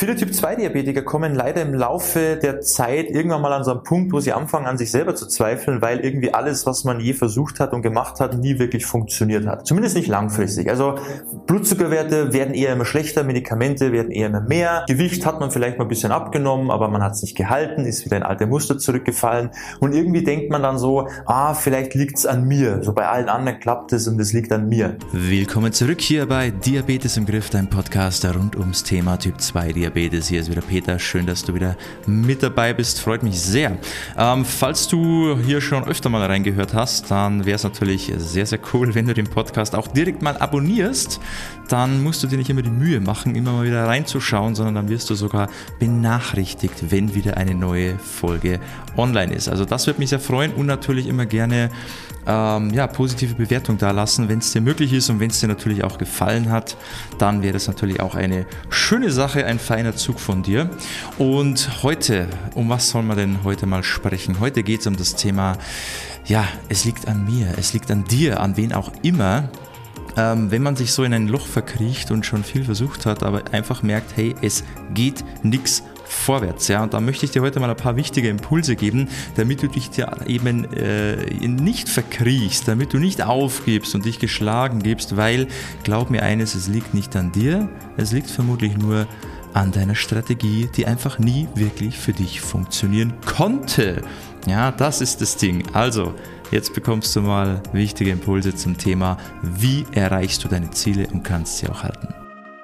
Viele Typ-2-Diabetiker kommen leider im Laufe der Zeit irgendwann mal an so einen Punkt, wo sie anfangen, an sich selber zu zweifeln, weil irgendwie alles, was man je versucht hat und gemacht hat, nie wirklich funktioniert hat. Zumindest nicht langfristig. Also Blutzuckerwerte werden eher immer schlechter, Medikamente werden eher immer mehr. Gewicht hat man vielleicht mal ein bisschen abgenommen, aber man hat es nicht gehalten, ist wieder in alte Muster zurückgefallen. Und irgendwie denkt man dann so, vielleicht liegt es an mir. So bei allen anderen klappt es und es liegt an mir. Willkommen zurück hier bei Diabetes im Griff, dein Podcast rund ums Thema Typ-2-Diabetes. Hier ist wieder Peter, schön, dass du wieder mit dabei bist, freut mich sehr. Falls du hier schon öfter mal reingehört hast, dann wäre es natürlich sehr, sehr cool, wenn du den Podcast auch direkt mal abonnierst. Dann musst du dir nicht immer die Mühe machen, immer mal wieder reinzuschauen, sondern dann wirst du sogar benachrichtigt, wenn wieder eine neue Folge online ist. Also das würde mich sehr freuen und natürlich immer gerne positive Bewertung da lassen, wenn es dir möglich ist und wenn es dir natürlich auch gefallen hat, dann wäre das natürlich auch eine schöne Sache, ein feiner Zug von dir. Und heute, um was soll man denn heute mal sprechen? Heute geht es um das Thema, es liegt an mir, es liegt an dir, an wen auch immer. Wenn man sich so in ein Loch verkriecht und schon viel versucht hat, aber einfach merkt, hey, es geht nichts vorwärts, und da möchte ich dir heute mal ein paar wichtige Impulse geben, damit du dich eben nicht verkriechst, damit du nicht aufgibst und dich geschlagen gibst, weil, glaub mir eines, es liegt nicht an dir, es liegt vermutlich nur an deiner Strategie, die einfach nie wirklich für dich funktionieren konnte. Ja, das ist das Ding. Also, jetzt bekommst du mal wichtige Impulse zum Thema, wie erreichst du deine Ziele und kannst sie auch halten.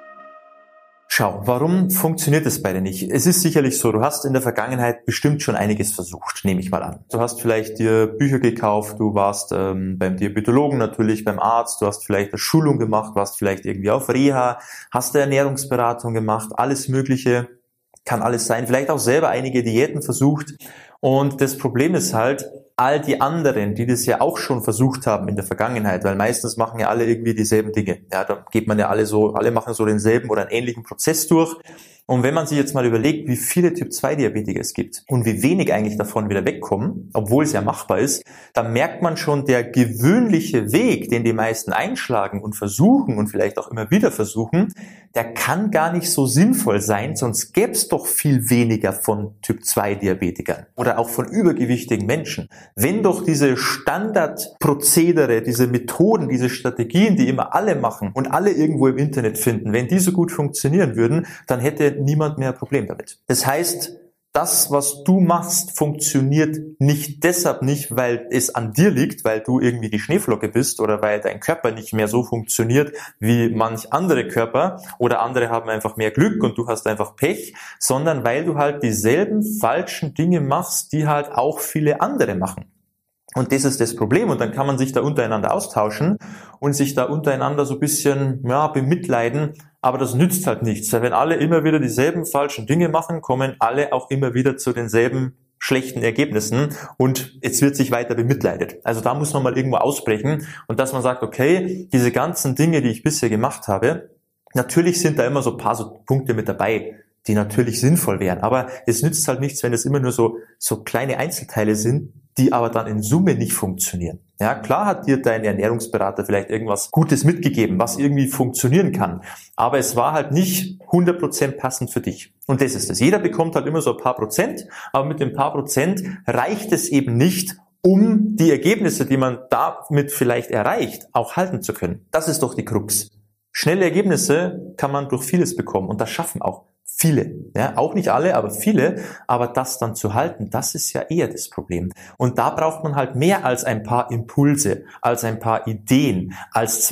Schau, warum funktioniert es bei dir nicht? Es ist sicherlich so, du hast in der Vergangenheit bestimmt schon einiges versucht, nehme ich mal an. Du hast vielleicht dir Bücher gekauft, du warst beim Diabetologen natürlich, beim Arzt, du hast vielleicht eine Schulung gemacht, warst vielleicht irgendwie auf Reha, hast eine Ernährungsberatung gemacht, alles Mögliche, kann alles sein. Vielleicht auch selber einige Diäten versucht. Und das Problem ist halt, all die anderen, die das ja auch schon versucht haben in der Vergangenheit, weil meistens machen ja alle irgendwie dieselben Dinge. Ja, da geht man ja alle machen so denselben oder einen ähnlichen Prozess durch. Und wenn man sich jetzt mal überlegt, wie viele Typ-2-Diabetiker es gibt und wie wenig eigentlich davon wieder wegkommen, obwohl es ja machbar ist, dann merkt man schon, der gewöhnliche Weg, den die meisten einschlagen und versuchen und vielleicht auch immer wieder versuchen, der kann gar nicht so sinnvoll sein, sonst gäbe es doch viel weniger von Typ-2-Diabetikern oder auch von übergewichtigen Menschen. Wenn doch diese Standardprozedere, diese Methoden, diese Strategien, die immer alle machen und alle irgendwo im Internet finden, wenn die so gut funktionieren würden, dann hätte niemand mehr ein Problem damit. Das heißt, das, was du machst, funktioniert nicht deshalb nicht, weil es an dir liegt, weil du irgendwie die Schneeflocke bist oder weil dein Körper nicht mehr so funktioniert wie manch andere Körper oder andere haben einfach mehr Glück und du hast einfach Pech, sondern weil du halt dieselben falschen Dinge machst, die halt auch viele andere machen. Und das ist das Problem und dann kann man sich da untereinander austauschen und sich da untereinander so ein bisschen bemitleiden, aber das nützt halt nichts, weil wenn alle immer wieder dieselben falschen Dinge machen, kommen alle auch immer wieder zu denselben schlechten Ergebnissen und jetzt wird sich weiter bemitleidet. Also da muss man mal irgendwo ausbrechen und dass man sagt, okay, diese ganzen Dinge, die ich bisher gemacht habe, natürlich sind da immer so ein paar so Punkte mit dabei, die natürlich sinnvoll wären, aber es nützt halt nichts, wenn es immer nur so kleine Einzelteile sind, die aber dann in Summe nicht funktionieren. Ja, klar hat dir dein Ernährungsberater vielleicht irgendwas Gutes mitgegeben, was irgendwie funktionieren kann, aber es war halt nicht 100% passend für dich. Und das ist es. Jeder bekommt halt immer so ein paar Prozent, aber mit den paar Prozent reicht es eben nicht, um die Ergebnisse, die man damit vielleicht erreicht, auch halten zu können. Das ist doch die Krux. Schnelle Ergebnisse kann man durch vieles bekommen und das schaffen auch viele, auch nicht alle, aber viele, aber das dann zu halten, das ist ja eher das Problem. Und da braucht man halt mehr als ein paar Impulse, als ein paar Ideen, als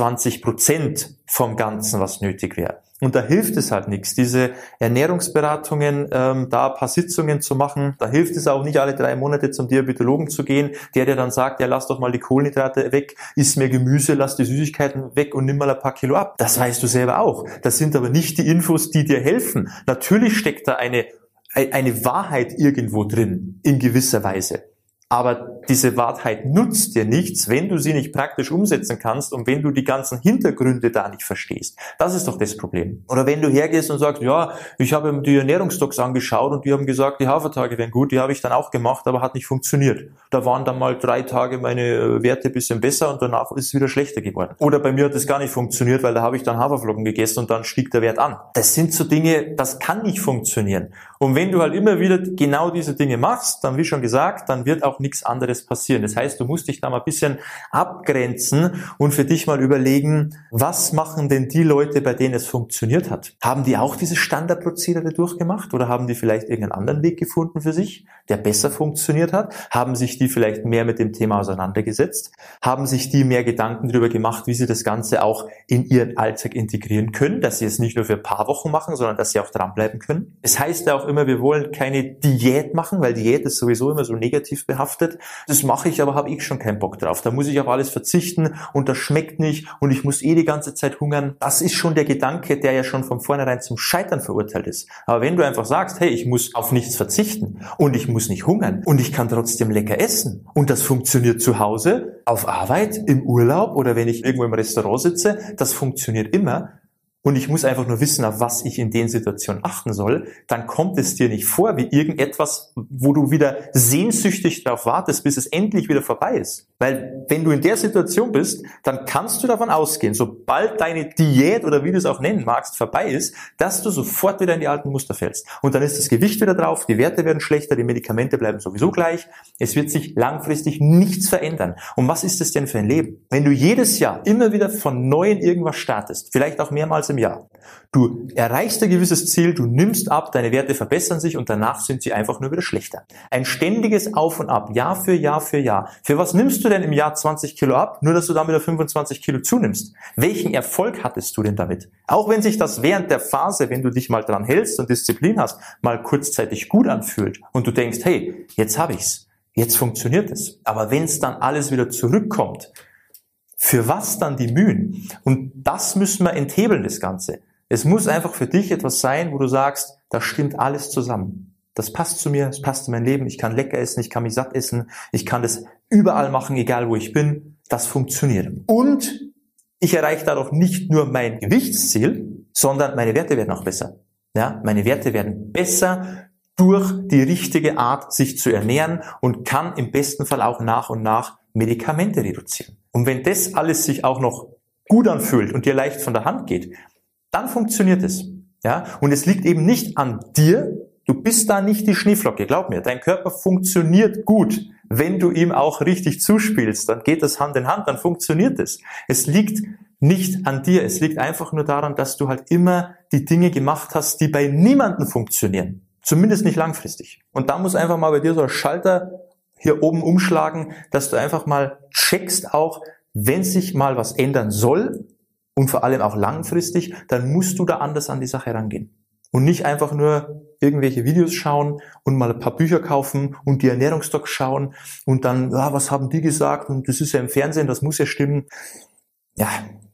20% vom Ganzen, was nötig wäre. Und da hilft es halt nichts, diese Ernährungsberatungen, da ein paar Sitzungen zu machen. Da hilft es auch nicht, alle 3 Monate zum Diabetologen zu gehen, der dir dann sagt, ja, lass doch mal die Kohlenhydrate weg, iss mehr Gemüse, lass die Süßigkeiten weg und nimm mal ein paar Kilo ab. Das weißt du selber auch. Das sind aber nicht die Infos, die dir helfen. Natürlich steckt da eine Wahrheit irgendwo drin, in gewisser Weise. Aber diese Wahrheit nutzt dir nichts, wenn du sie nicht praktisch umsetzen kannst und wenn du die ganzen Hintergründe da nicht verstehst. Das ist doch das Problem. Oder wenn du hergehst und sagst, ja, ich habe mir die Ernährungsdocs angeschaut und die haben gesagt, die Hafertage wären gut, die habe ich dann auch gemacht, aber hat nicht funktioniert. Da waren dann mal 3 Tage meine Werte ein bisschen besser und danach ist es wieder schlechter geworden. Oder bei mir hat es gar nicht funktioniert, weil da habe ich dann Haferflocken gegessen und dann stieg der Wert an. Das sind so Dinge, das kann nicht funktionieren. Und wenn du halt immer wieder genau diese Dinge machst, dann wie schon gesagt, dann wird auch nichts anderes passieren. Das heißt, du musst dich da mal ein bisschen abgrenzen und für dich mal überlegen, was machen denn die Leute, bei denen es funktioniert hat? Haben die auch diese Standardprozedere durchgemacht oder haben die vielleicht irgendeinen anderen Weg gefunden für sich, der besser funktioniert hat? Haben sich die vielleicht mehr mit dem Thema auseinandergesetzt? Haben sich die mehr Gedanken darüber gemacht, wie sie das Ganze auch in ihren Alltag integrieren können, dass sie es nicht nur für ein paar Wochen machen, sondern dass sie auch dranbleiben können? Es heißt ja auch immer, wir wollen keine Diät machen, weil Diät ist sowieso immer so negativ behaftet. Das mache ich, aber habe ich schon keinen Bock drauf. Da muss ich auf alles verzichten und das schmeckt nicht und ich muss die ganze Zeit hungern. Das ist schon der Gedanke, der ja schon von vornherein zum Scheitern verurteilt ist. Aber wenn du einfach sagst, hey, ich muss auf nichts verzichten und ich muss nicht hungern und ich kann trotzdem lecker essen und das funktioniert zu Hause, auf Arbeit, im Urlaub oder wenn ich irgendwo im Restaurant sitze, das funktioniert immer. Und ich muss einfach nur wissen, auf was ich in den Situationen achten soll, dann kommt es dir nicht vor wie irgendetwas, wo du wieder sehnsüchtig darauf wartest, bis es endlich wieder vorbei ist. Weil wenn du in der Situation bist, dann kannst du davon ausgehen, sobald deine Diät oder wie du es auch nennen magst, vorbei ist, dass du sofort wieder in die alten Muster fällst. Und dann ist das Gewicht wieder drauf, die Werte werden schlechter, die Medikamente bleiben sowieso gleich. Es wird sich langfristig nichts verändern. Und was ist das denn für ein Leben? Wenn du jedes Jahr immer wieder von Neuem irgendwas startest, vielleicht auch mehrmals im Jahr, du erreichst ein gewisses Ziel, du nimmst ab, deine Werte verbessern sich und danach sind sie einfach nur wieder schlechter. Ein ständiges Auf und Ab, Jahr für Jahr für Jahr. Für was nimmst du denn im Jahr 20 Kilo ab, nur dass du dann wieder 25 Kilo zunimmst? Welchen Erfolg hattest du denn damit? Auch wenn sich das während der Phase, wenn du dich mal dran hältst und Disziplin hast, mal kurzzeitig gut anfühlt und du denkst, hey, jetzt habe ich's, jetzt funktioniert es. Aber wenn es dann alles wieder zurückkommt, für was dann die Mühen? Und das müssen wir enthebeln, das Ganze. Es muss einfach für dich etwas sein, wo du sagst, da stimmt alles zusammen. Das passt zu mir, es passt zu meinem Leben, ich kann lecker essen, ich kann mich satt essen, ich kann das überall machen, egal wo ich bin. Das funktioniert. Und ich erreiche dadurch nicht nur mein Gewichtsziel, sondern meine Werte werden auch besser. Ja, meine Werte werden besser durch die richtige Art, sich zu ernähren und kann im besten Fall auch nach und nach Medikamente reduzieren. Und wenn das alles sich auch noch gut anfühlt und dir leicht von der Hand geht, dann funktioniert es. Ja? Und es liegt eben nicht an dir, du bist da nicht die Schneeflocke, glaub mir. Dein Körper funktioniert gut. Wenn du ihm auch richtig zuspielst, dann geht das Hand in Hand, dann funktioniert es. Es liegt nicht an dir, es liegt einfach nur daran, dass du halt immer die Dinge gemacht hast, die bei niemandem funktionieren. Zumindest nicht langfristig. Und da muss einfach mal bei dir so ein Schalter hier oben umschlagen, dass du einfach mal checkst auch, wenn sich mal was ändern soll und vor allem auch langfristig, dann musst du da anders an die Sache rangehen. Und nicht einfach nur irgendwelche Videos schauen und mal ein paar Bücher kaufen und die Ernährungsdocs schauen und dann, ja, was haben die gesagt und das ist ja im Fernsehen, das muss ja stimmen. Ja,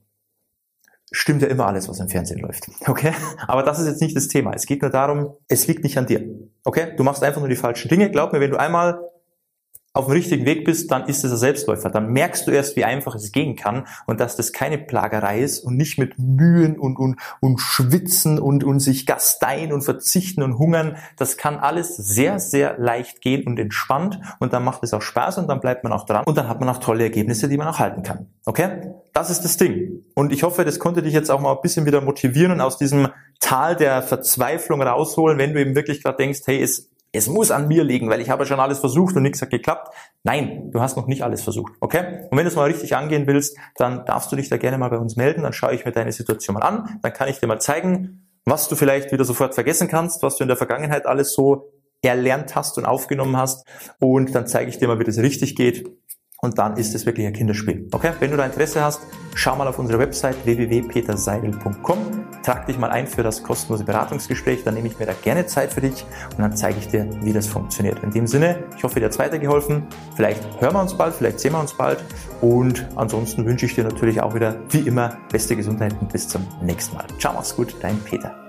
stimmt ja immer alles, was im Fernsehen läuft. Okay? Aber das ist jetzt nicht das Thema. Es geht nur darum, es liegt nicht an dir. Okay? Du machst einfach nur die falschen Dinge. Glaub mir, wenn du einmal auf dem richtigen Weg bist, dann ist es ein Selbstläufer. Dann merkst du erst, wie einfach es gehen kann und dass das keine Plagerei ist und nicht mit Mühen und Schwitzen und sich gasteien und verzichten und hungern. Das kann alles sehr, sehr leicht gehen und entspannt und dann macht es auch Spaß und dann bleibt man auch dran und dann hat man auch tolle Ergebnisse, die man auch halten kann. Okay? Das ist das Ding. Und ich hoffe, das konnte dich jetzt auch mal ein bisschen wieder motivieren und aus diesem Tal der Verzweiflung rausholen, wenn du eben wirklich gerade denkst, hey, es muss an mir liegen, weil ich habe schon alles versucht und nichts hat geklappt. Nein, du hast noch nicht alles versucht, okay? Und wenn du es mal richtig angehen willst, dann darfst du dich da gerne mal bei uns melden, dann schaue ich mir deine Situation mal an, dann kann ich dir mal zeigen, was du vielleicht wieder sofort vergessen kannst, was du in der Vergangenheit alles so erlernt hast und aufgenommen hast und dann zeige ich dir mal, wie das richtig geht. Und dann ist es wirklich ein Kinderspiel. Okay? Wenn du da Interesse hast, schau mal auf unsere Website www.peterseidel.com, trag dich mal ein für das kostenlose Beratungsgespräch, dann nehme ich mir da gerne Zeit für dich und dann zeige ich dir, wie das funktioniert. In dem Sinne, ich hoffe, dir hat es weitergeholfen. Vielleicht hören wir uns bald, vielleicht sehen wir uns bald und ansonsten wünsche ich dir natürlich auch wieder, wie immer, beste Gesundheit und bis zum nächsten Mal. Ciao, mach's gut, dein Peter.